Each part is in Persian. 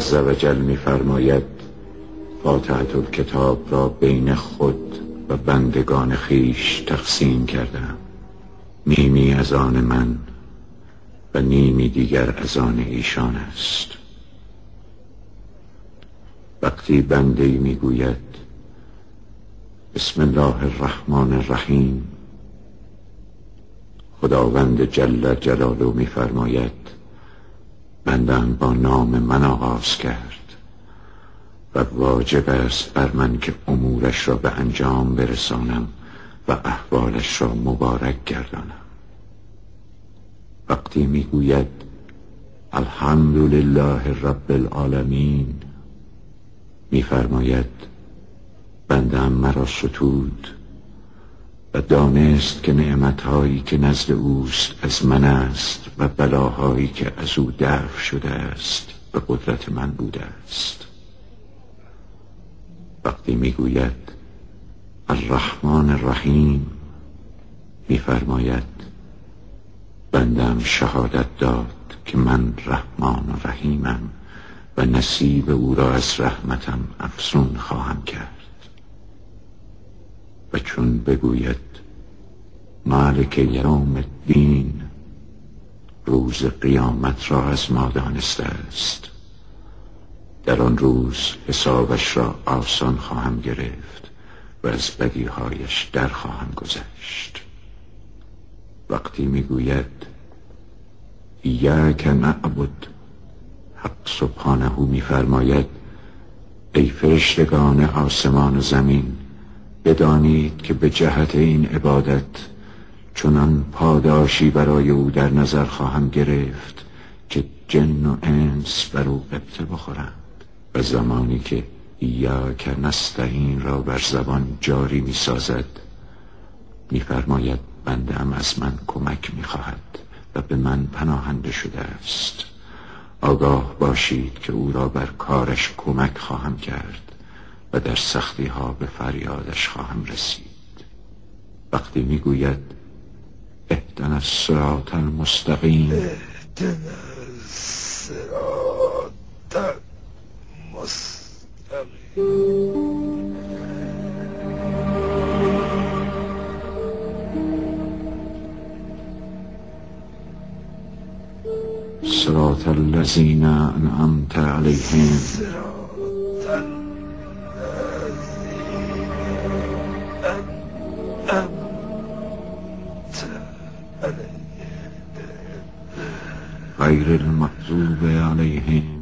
عز و جل می‌فرماید فاتحة الکتاب را بین خود و بندگان خویش تقسیم کردم، نیمی از آن من و نیمی دیگر از آن ایشان است. وقتی بنده‌ای میگوید بسم الله الرحمن الرحیم، خداوند جل جلاله می‌فرماید بنده‌ام با نام من آغاز کرد و واجب است بر من که امورش را به انجام برسانم و احوالش را مبارک گردانم. وقتی میگوید الحمدلله رب العالمین، میفرماید بنده‌ام مرا ستود و دانست که نعمتهایی که نزد اوست از من است و بلاهایی که از او دفع شده است به قدرت من بوده است. وقتی میگوید الرحمن الرحیم، میفرماید بنده‌ام شهادت داد که من رحمان و رحیمم و نصیب او را از رحمتم افزون خواهم کرد. و چون بگوید مالک یوم الدین، روز قیامت را از ما دانسته است، در آن روز حسابش را آسان خواهم گرفت و از بدیهایش در خواهم گذشت. وقتی میگوید ایاک نعبد، حق سبحانه میفرماید ای فرشتگان آسمان و زمین، بدانید که به جهت این عبادت چنان پاداشی برای او در نظر خواهم گرفت که جن و انس بر او غبطه بخورند. و زمانی که ایاک نستعین را بر زبان جاری می سازد، می فرماید بنده‌ام از من کمک می خواهد و به من پناهنده شده است. آگاه باشید که او را بر کارش کمک خواهم کرد و در سختی ها به فریادش خواهم رسید. وقتی می گوید اهدنا الصراط المستقیم، اهدنا الصراط المستقیم، صراط الذین انعمت علیهم، غیر المغضوب علیهم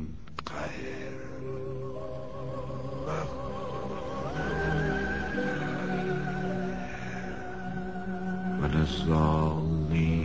ولا الضالین.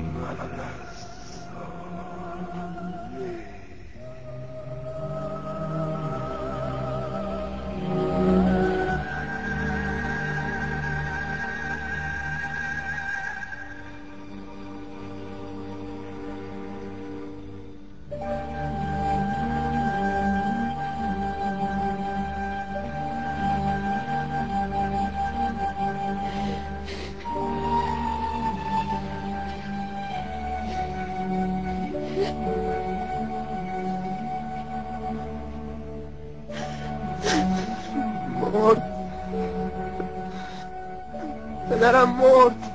پدرم مرد.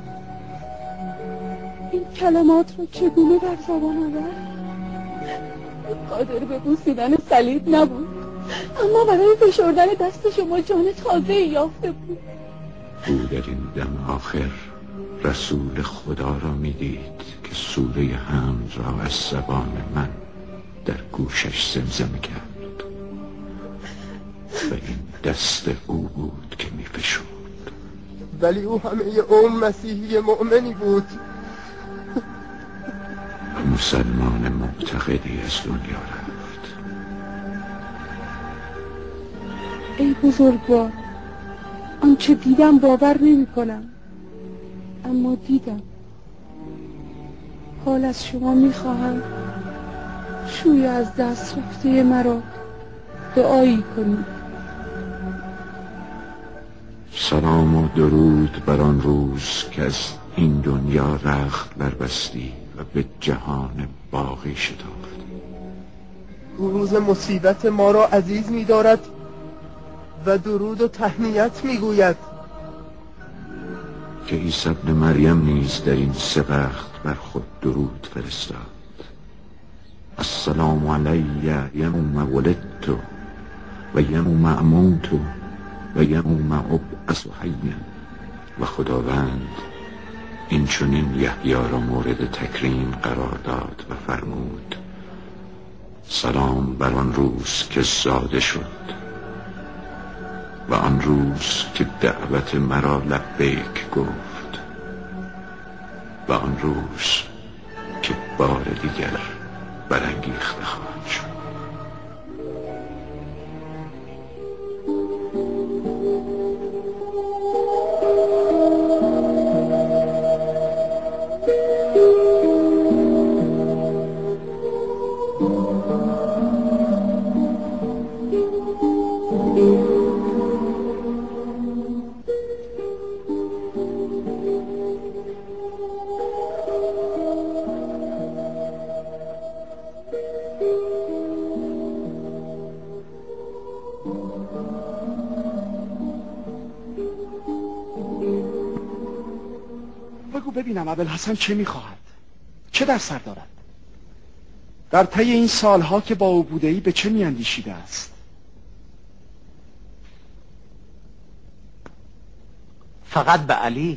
این کلمات رو چگونه بر زبان آورد؟ قادر به بوسیدن صلیب نبود، اما برای فشردن دست شما جان تازه یافته بود. او در این دم آخر رسول خدا را میدید که سوره حمد را از زبان من در گوشش زمزمه کرد و این دست او بود که میفشرد. ولی او همه عمر مسیحی مؤمنی بود. مسلمان معتقدی از دنیا رفت. ای بزرگوار، آنچه دیدم باور نمی کنم، اما دیدم. حال از شما می خواهم شوی از دست رفته مرا دعایی کنید. سلام و درود بر آن روز که از این دنیا رخت بربستی و به جهان باقی شتافتی. روز مصیبت ما را عزیز می‌دارد و درود و تهنیت می‌گوید. که عیسی ابن مریم نیز در این 3 وقت بر خود درود فرستاد. السلام علی یوم ولدت و یوم اموت و یوم ابعث حیا. و خداوند این چنین یحیی را مورد تکریم قرار داد و فرمود: سلام بر آن روز که زاده شد و آن روز که دعوت مرا لبیک گفت و آن روز که بار دیگر برانگیخته خواهد شد. ببینم ابوالحسن چه میخواهد، چه در سر دارد، در طی این سالها که با او بوده‌ای به چه میاندیشیده است؟ فقط به علی.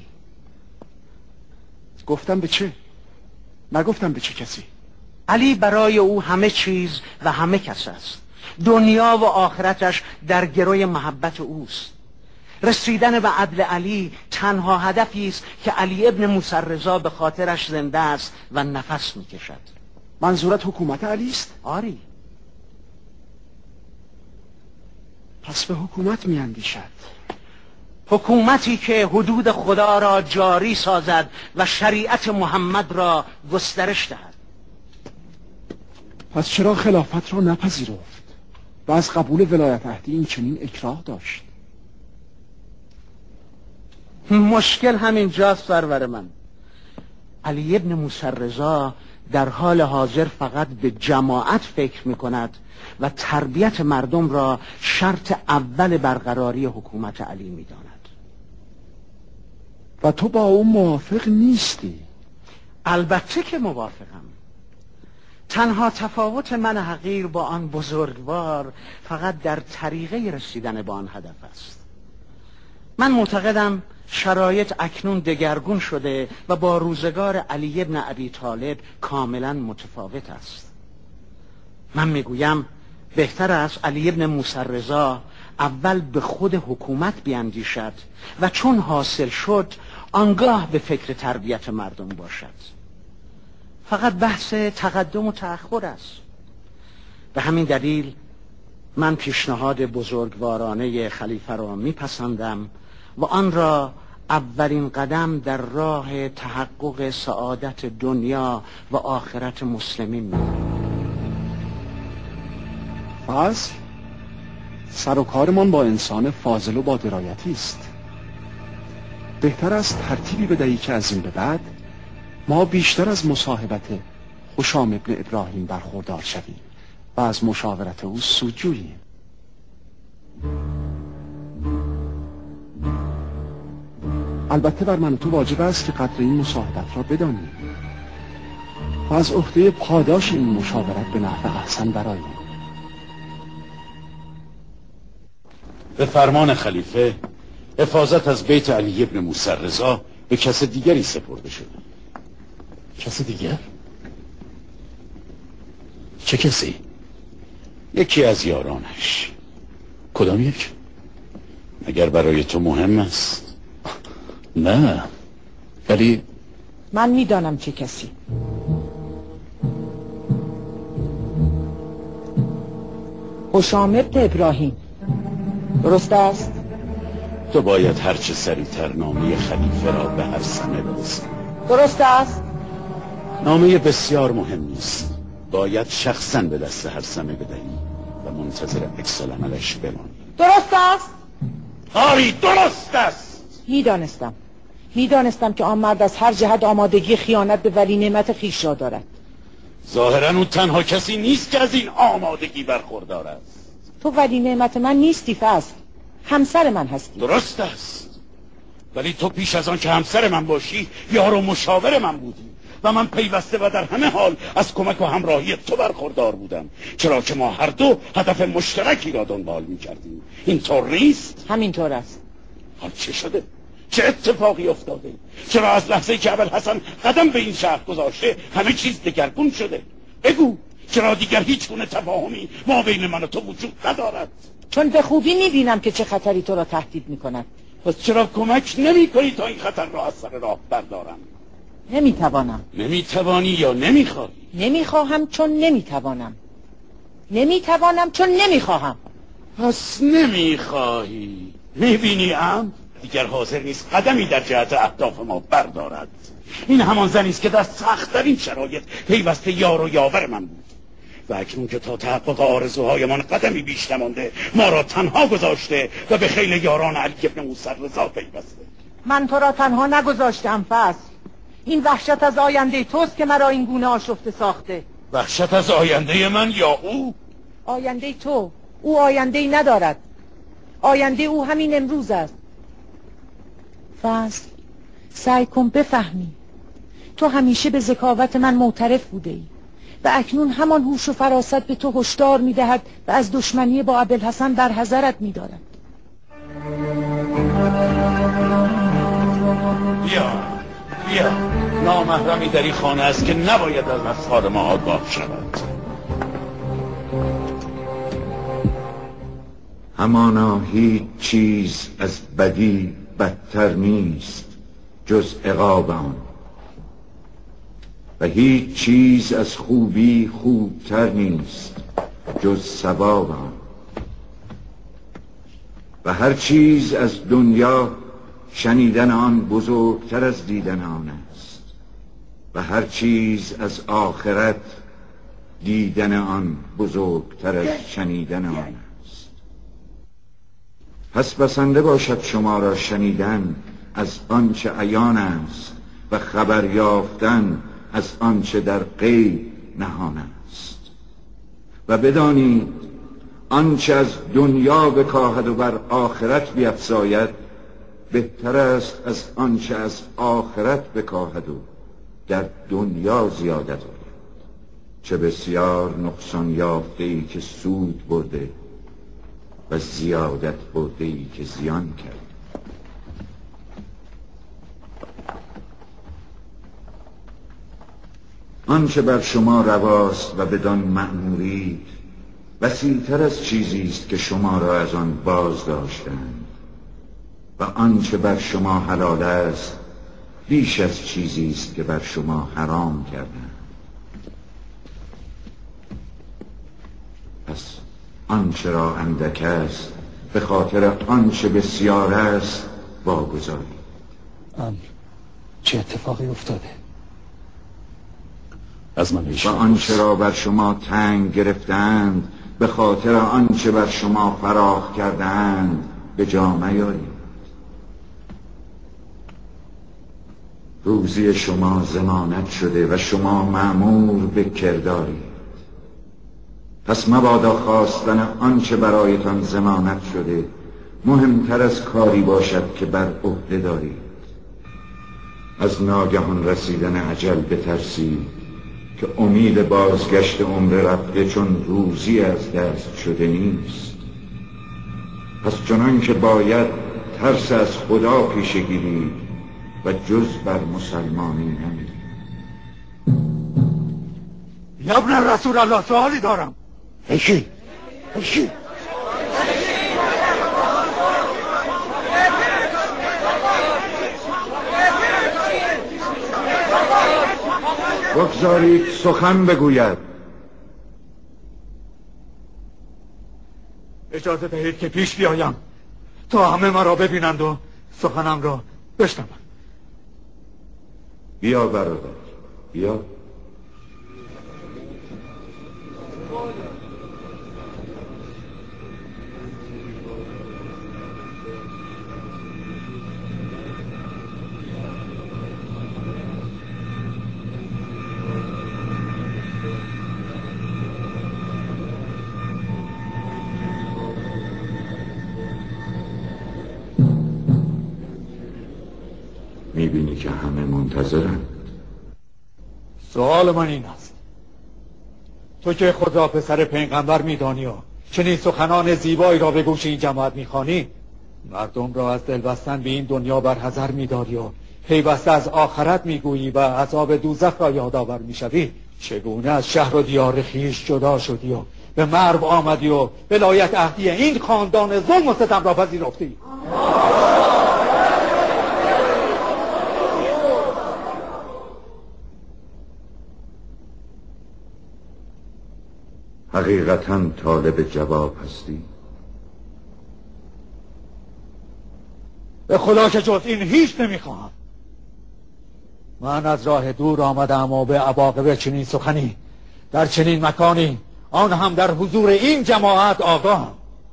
گفتم به چه؟ نگفتم به چه کسی. علی برای او همه چیز و همه کس است. دنیا و آخرتش در گروی محبت اوست. رسیدن به عدل علی تنها هدفی است که علی ابن موسی رضا به خاطرش زنده است و نفس میکشد. منظورت حکومت علی است؟ آری. پس به حکومت میاندیشد. حکومتی که حدود خدا را جاری سازد و شریعت محمد را گسترش دهد. پس چرا خلافت را نپذیرفت و از قبول ولایت عهدی این چنین اکراه داشت؟ مشکل همین جاست سرور من. علی ابن موسی رضا در حال حاضر فقط به جماعت فکر می کند و تربیت مردم را شرط اول برقراری حکومت علی می داند. و تو با او موافق نیستی؟ البته که موافقم. تنها تفاوت من حقیر با آن بزرگوار فقط در طریقه رسیدن به آن هدف است. من معتقدم شرایط اکنون دگرگون شده و با روزگار علی ابن ابی طالب کاملا متفاوت است. من میگویم بهتر است علی ابن موسی رضا اول به خود حکومت بیندیشد و چون حاصل شد آنگاه به فکر تربیت مردم باشد. فقط بحث تقدم و تأخر است. به همین دلیل من پیشنهاد بزرگوارانه خلیفه را میپسندم و آن را اولین قدم در راه تحقق سعادت دنیا و آخرت مسلمین می‌دانم. پس سر و کارمان با انسان فاضل و با درایتی است. بهتر است ترتیبی بدهی که از این به بعد ما بیشتر از مصاحبت هشام ابن ابراهیم برخوردار شویم و از مشاورت او سود جوییم. البته بر من و تو واجب است که قدر این مصاحبت را بدانیم و از عهده پاداش این مشاورت به نحو احسن برآییم. به فرمان خلیفه حفاظت از بیت علی ابن موسی رضا به کس دیگری سپرده شده. کس دیگر؟ چه کسی؟ یکی از یارانش. کدام یک؟ اگر برای تو مهم است. نه ولی من میدانم چه کسی. هشام ابن ابراهیم. درست است؟ تو باید هرچه سریعتر نامه خلیفه را به هر سمه برسی. درست است؟ نامه بسیار مهم نیست. باید شخصا به دست هر سمه بدهی و منتظر عکس العملش بمانی. درست است؟ آری درست است. میدانستم که آن مرد از هر جهت آمادگی خیانت به ولی نعمت خویش را دارد. ظاهرا اون تنها کسی نیست که از این آمادگی برخوردار است. تو ولی نعمت من نیستی فضل، همسر من هستی. درست است، ولی تو پیش از آن که همسر من باشی یار و مشاور من بودی و من پیوسته و در همه حال از کمک و همراهی تو برخوردار بودم، چرا که ما هر دو هدف مشترکی را دنبال می‌کردیم. اینطور نیست؟ همینطور است. حال چه شده؟ چه اتفاقی افتاده؟ چرا از لحظه‌ای که ابوالحسن قدم به این شهر گذاشته همه چیز دگرگون شده؟ بگو، چرا دیگر هیچ گونه تفاهمی ما بین من و تو وجود ندارد؟ چون به خوبی می‌بینم که چه خطری تو را تهدید می‌کند. پس چرا کمک نمی‌کنی تا این خطر را از سر راه بردارم؟ نمی‌توانم. نمی‌توانی یا نمی‌خواهی؟ نمی‌خواهم چون نمی‌توانم. نمی‌توانم چون نمی‌خواهم. پس نمی‌خواهی. می‌بینی دیگر حاضر نیست قدمی در جهت اهداف ما بردارد. این همان زنی است که در سخت‌ترین شرایط پیوسته یار و یاور من بود و اکنون که تا تحقق آرزوهایمان قدمی بیش نمانده ما را تنها گذاشته و به خیل یاران علی ابن موسی رضا پیوسته. من تو را تنها نگذاشتم فضل. این وحشت از آینده توست که مرا این گونه آشفته ساخته. وحشت از آینده من یا او؟ آینده تو. او آینده‌ای ندارد. آینده او همین امروز است. فضل، سعی کن بفهمی. تو همیشه به ذکاوت من معترف بوده ای و اکنون همان هوش و فراست به تو هشدار می‌دهد و از دشمنی با ابوالحسن در حذرت می‌دارد. بیا نامحرمی در این خانه است که نباید از اسرار ما آگاه شود. همانا هیچ چیز از بدی بدتر نیست جز عقاب آن و هیچ چیز از خوبی خوبتر نیست جز ثواب آن و هر چیز از دنیا شنیدن آن بزرگتر از دیدن آن است و هر چیز از آخرت دیدن آن بزرگتر از شنیدن آن است. پس بسنده باشد شما را شنیدن از آنچه عیان است و خبر یافتن از آنچه در غیب نهان است و بدانید آنچه از دنیا بکاهد و بر آخرت بیفزاید بهتر است از آنچه از آخرت بکاهد و در دنیا زیادت آید. چه بسیار نقصان یافته ای که سود برده و زیادت برده ای که زیان کرد. آنچه بر شما رواست و بدان مأمورید وسیع‌تر از چیزی است که شما را از آن باز داشتند و آنچه بر شما حلال است بیش از چیزی است که بر شما حرام کردند. پس آنچه را اندک است به خاطر آنچه بسیار است واگذارید. چه اتفاقی افتاده؟ از من و آنچه را بر شما تنگ گرفتند به خاطر آنچه بر شما فراخ کردند به جا میارید. روزی شما ضمانت شده و شما مأمور به کردارید. پس مبادا خواستن آنچه برایتان ضمانت شده مهمتر از کاری باشد که بر عهده دارید. از ناگهان رسیدن اجل بترسید که امید بازگشت عمر رفته چون روزی از دست شده نیست. پس چنان که باید ترس از خدا پیشه گیرید و جز بر مسلمانی نمیرید. یا ابن رسول الله سوالی دارم. ایشی بگذارید سخن بگوید. اجازه دهید که پیش بیایم تا همه مرا ببینند و سخنم را بشنوند. بیا برادر، بیا. میبینی که همه منتظرند. سوال من این است، تو که خود را پسر پیغمبر میدانی و چنین سخنان زیبایی را به گوش این جماعت میخوانی، مردم را از دل بستن به این دنیا برحذر میداری و پیوسته از آخرت میگویی و عذاب دوزخ را یادآور میشوی، چگونه از شهر و دیار خویش جدا شدی و به مرو آمدی و ولایت عهدی این خاندان ظلم و ستم را پذیرفتی؟ حقیقتاً طالب جواب هستی؟ به خدا که جز این هیچ نمیخواهم. من از راه دور آمدم و به عواقب چنین سخنی در چنین مکانی، آن هم در حضور این جماعت آگاهم،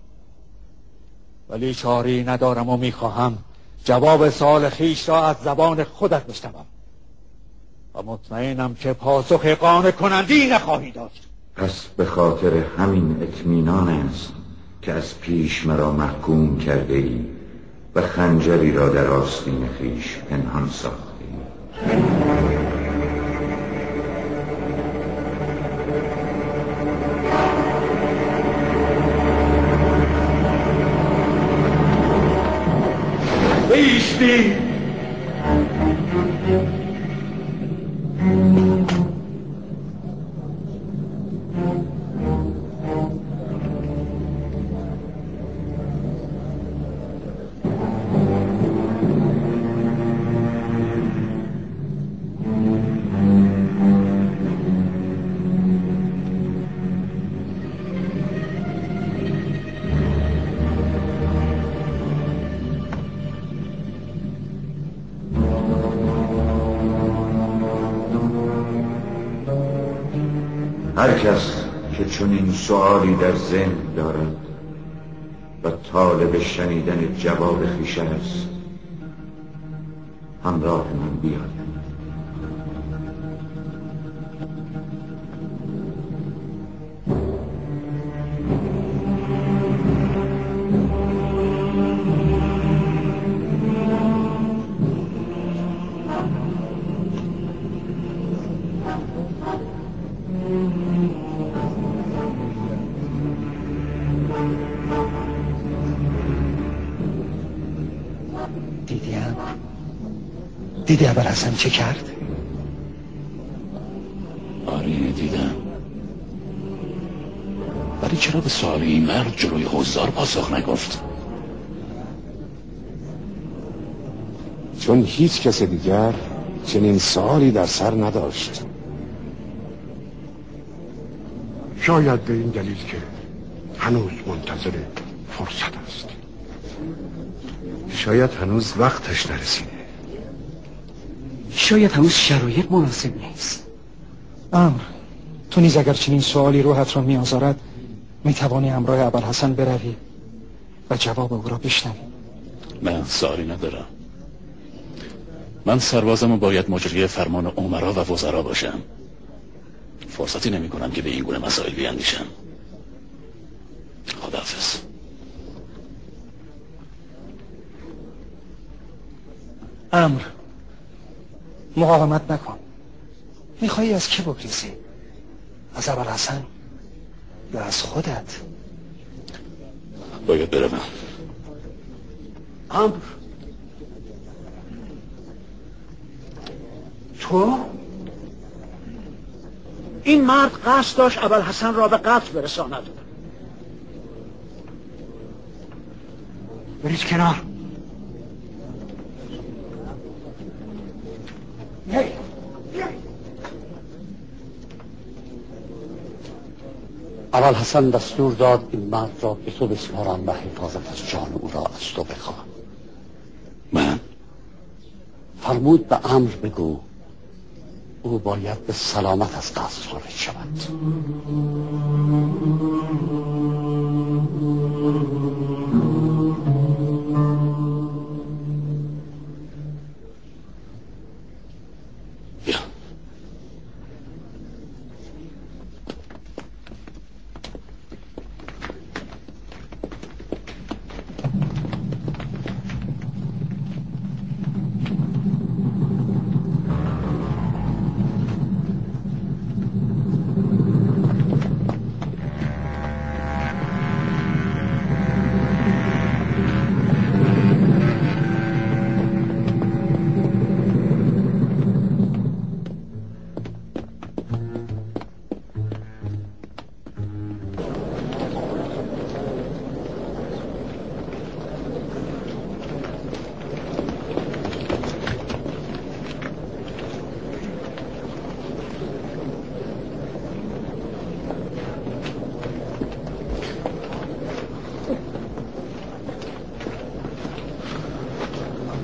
ولی چاری ندارم و میخواهم جواب سوال خیش را از زبان خودت بشنوم و مطمئنم که پاسخ قانع کنندی نخواهی داشت. پس به خاطر همین اطمینان است که از پیش مرا محکوم کرده ای و خنجری را در آستین خویش پنهان ساخته ای. بیشتی هر کس که چنین سؤالی در ذهن دارد و طالب شنیدن جواب خویش است، همراه من بیاد. دیدی ابوالحسن چه کرد؟ آره دیدم، ولی چرا به سوال این مرد جلوی حضار پاسخ نگفت؟ چون هیچ کس دیگر چنین سوالی در سر نداشت. شاید به این دلیل که هنوز منتظر فرصت است. شاید هنوز وقتش نرسیده. شاید هنوز شرایط مناسب نیست. امر، تو نیز اگر چنین سوالی روحت را میآزارد میتوانی همراه ابوالحسن بروی و جواب او را بشنوی. من سوالی ندارم. من سربازم و باید مجری فرمان امرا و وزرا باشم. فرصتی نمی کنم که به این گونه مسائل بیاندیشم. خداحافظ. امر، مقاومت نکن. میخوایی از کی بگریزی؟ از ابوالحسن یا از خودت؟ باید بروم. امر، تو؟ این مرد قصد داشت ابوالحسن را به قتل برساند. برید کنار. ابوالحسن دستور داد این مرد را به تو بسپارم و حفاظت از جان او را از تو بخواهم. من؟ فرمود به امر بگو او باید به سلامت از قصر خارج شود.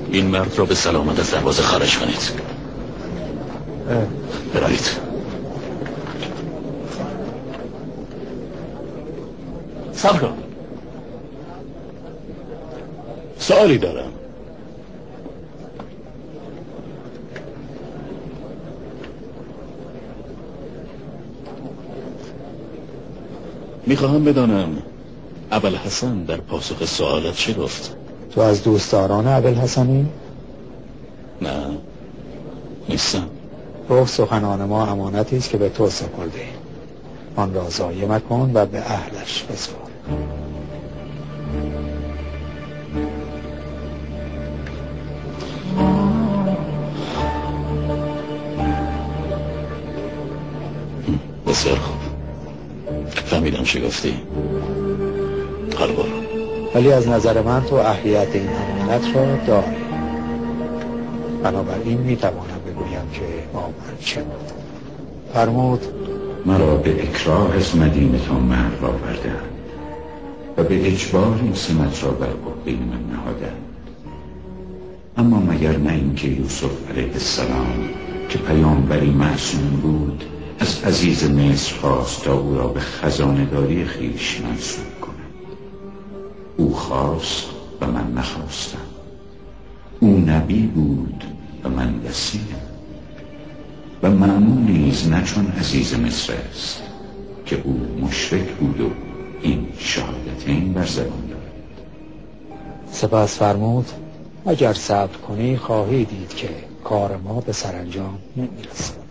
این مرد را به سلامت از دروازه خارج کنید. برایید. صبر کن. سوالی دارم. میخواهم بدانم ابوالحسن در پاسخ سوالت چه گفت؟ تو از دوستداران ابوالحسنی؟ نه، نیستم. گفت سخنان ما امانتی است که به تو سپرده ایم، آن را ضایع مکن و به اهلش بسپار. بسیار خوب، فهمیدم چی گفتی. حالا برو. ولی از نظر من تو اهلیت این امانت را داری، بنابراین میتوانم بگویم که با من چه بود. فرمود مرا به اکراه از مدینه تا مهر آوردند و به اجبار این سمت را بر عهده من نهادند. اما مگر نه اینکه یوسف علیه السلام که پیامبری معصوم بود از عزیز مصر خواست تا او را به خزانه‌داری خویش منصوب کند. او خواست و من نخواستم. او نبی بود و من وصیم. و معمول نیز نه چون عزیز مصر است که او مشرک بود و این شهادتین بر زبان دارد. سپس فرمود اگر صبر کنی خواهی دید که کار ما به سرانجام نمیرسد.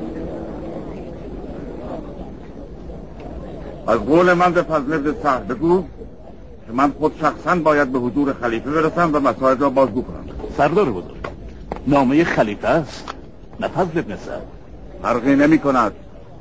از قول من به فضل ابن سهل بگو که من خود شخصا باید به حضور خلیفه برسم و مسائل را بازگو کنم. سردار بزرگ، نامه خلیفه است، نه فضل ابن سهل. فرقی نمی کند.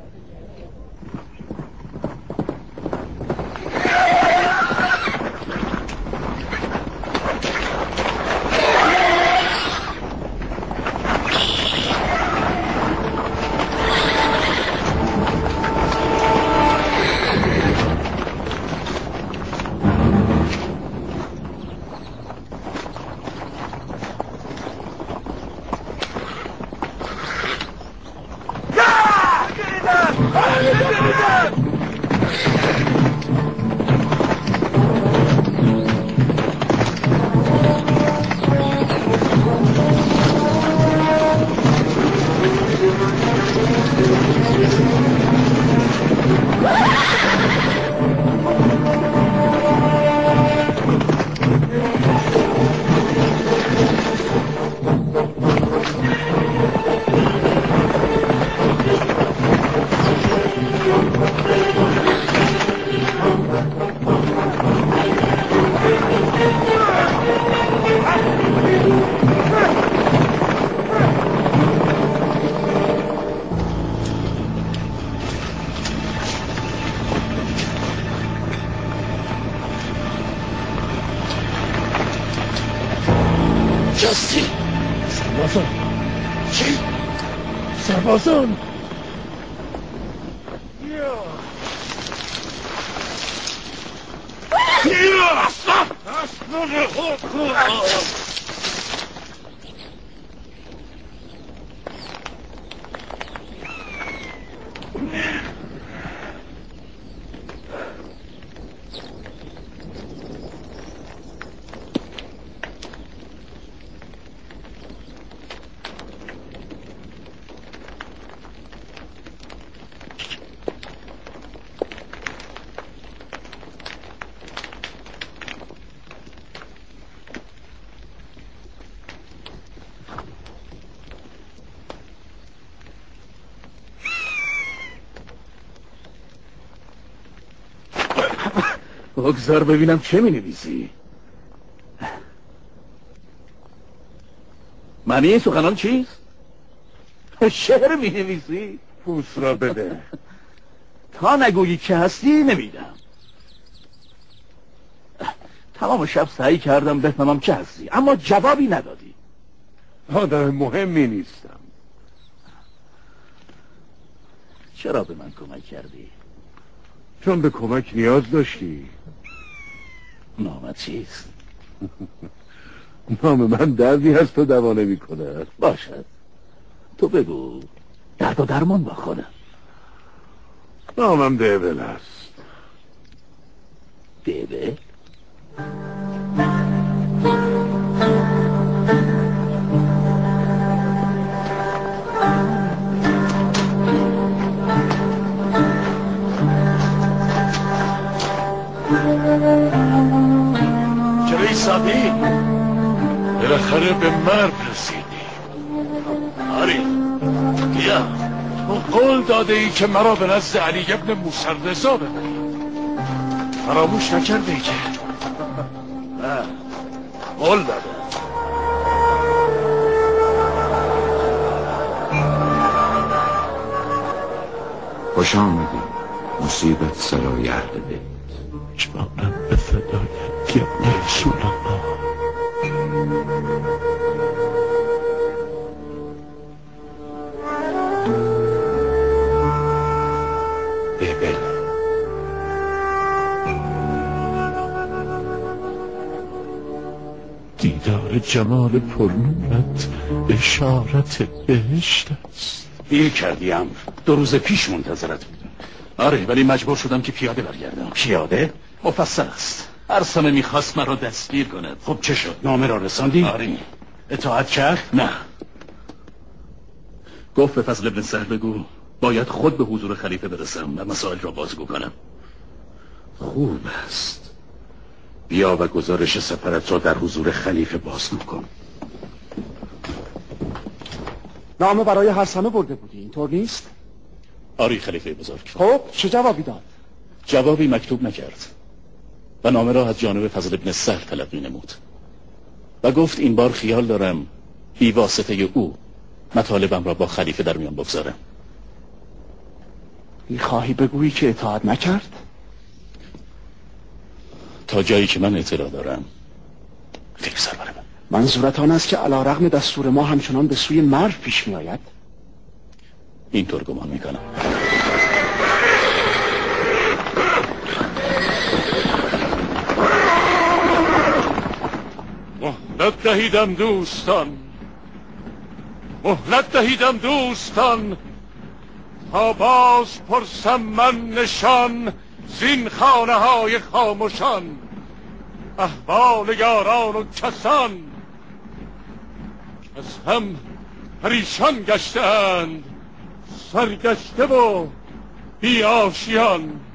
سربازان بگذار ببینم چه می نویسی. معنی این سخنان چیست؟ شعر می نویسی؟ پوست را بده. تا نگویی که هستی نمیدم. تمام شب سعی کردم بفهمم چه هستی اما جوابی ندادی. آدم مهمی نیستم. چرا به من کمک کردی؟ چون به کمک نیاز داشتی. نامت چیست؟ نام من دردی هست تو دوا نمی‌کنه. باشد، تو بگو درد و درمان با خودم. نامم دیبل است. دیبل؟ جلوی سادی بالاخره به مرگ رسیدی. آری بیا، تو قول داده ای که مرا به نزد علی ابن موسی رضا ببری. فراموش نکرده ای که نه، قول داده. خوش آمدی مصیبت سرای اهل بیت. جانم به فدایت ابن رسول الله. دیبل، دیدار جمال پرنورت اشارت بهشت است. دیر کردی امر، 2 روز پیش منتظرت بودم. آره، ولی مجبور شدم که پیاده برگردم. پیاده؟ مفصل است. ارسمه میخواست مرا دستگیر کند. خب چه شد؟ نامه را رساندی؟ آره. اطاعت کرد؟ نه. گفت به فضل ابن سهل بگو باید خود به حضور خلیفه برسم و مسائل را بازگو کنم. خوب است. بیا و گزارش سفرت را در حضور خلیفه بازگو کن. نامه برای هرسمه برده بودی، اینطور نیست؟ آری خلیفه بزرگ. خب چه جوابی داد؟ جوابی مکتوب نکرد و نامه را از جانب فضل ابن سهل طلب نمود و گفت این بار خیال دارم بی واسطه او مطالبم را با خلیفه در میان بگذارم. میخواهی بگویی که اطاعت نکرد؟ تا جایی که من اطلاع دارم خیلی سربر من. منظورت آن است که علی رغم دستور ما همچنان به سوی مرو پیش می آید؟ اینطور گمان میکنم. مهلت دهیدم دوستان، مهلت دهیدم دوستان، تا باز پرسم من نشان زین خانه های خاموشان. احوال یاران و کسان از هم پریشان گشتند، سرگشته و بی آشیان.